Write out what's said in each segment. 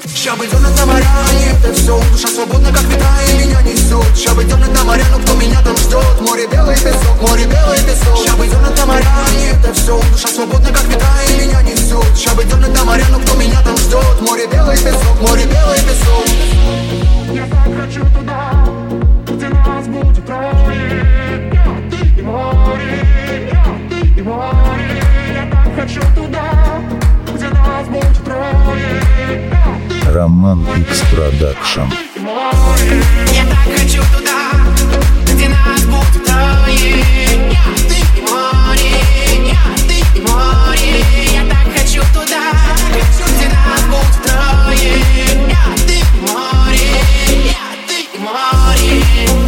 Ща идем на моря, и это все. Душа свободна, как ветра, и меня несут. Ща идем на моря, но кто меня там ждет? Море белый песок, море белый песок. Ща идем на моря, и это все. Душа свободна, как ветра, и меня несут. Ща идем на моря, но кто меня там ждет? Море белый песок, море белый песок. Я так хочу туда, где нас будет трое. Я, ты и море, я, ты и море. Я так хочу туда, где нас будет трое. Роман X Production. Я так хочу туда, где нас будет трое. Я, ты и море, я, ты и море. Я так хочу туда, где нас будет трое. Я, ты и море, я, ты и море.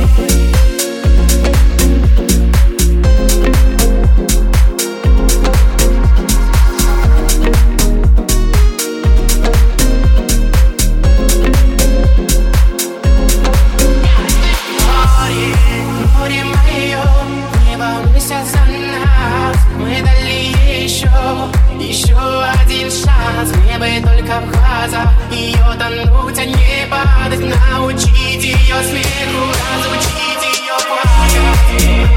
Еще один шанс, мне бы только в глаза ее тонуть, а не падать. Научить ее смеху, разучить ее плакать.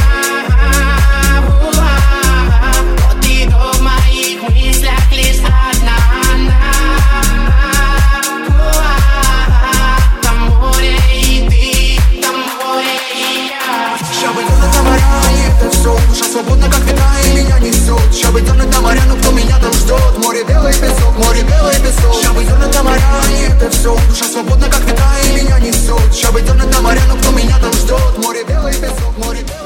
Вот и то в моих мыслях лишь одна она. Там море и ты, там море и я. Ща идем на моря, и это все. Душа свободна, как ветра, и меня несут. Ща идем на моря, но кто меня там ждет? Море белый песок, море белый песок. Ща идем на моря, и это все. Душа свободна, как ветра, и меня несут. Ща идем на моря, но кто меня там ждет? Море белый песок, море белый.